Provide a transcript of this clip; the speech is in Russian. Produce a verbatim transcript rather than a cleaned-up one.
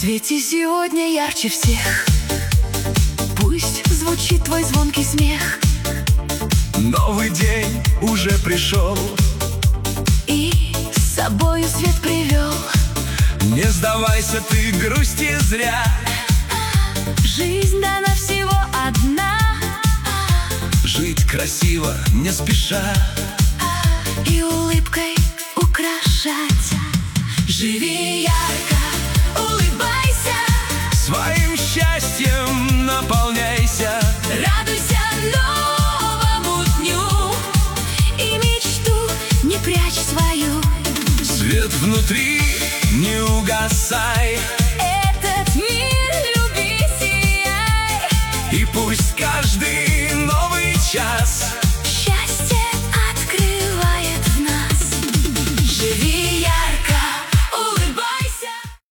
свете сегодня ярче всех. Пусть звучит твой звонкий смех. Новый день уже пришел и с собою свет привел. Не сдавайся, ты грусти зря. Жизнь дана всего одна. Жить красиво, не спеша, и улыбкой украшать. Живи ярко,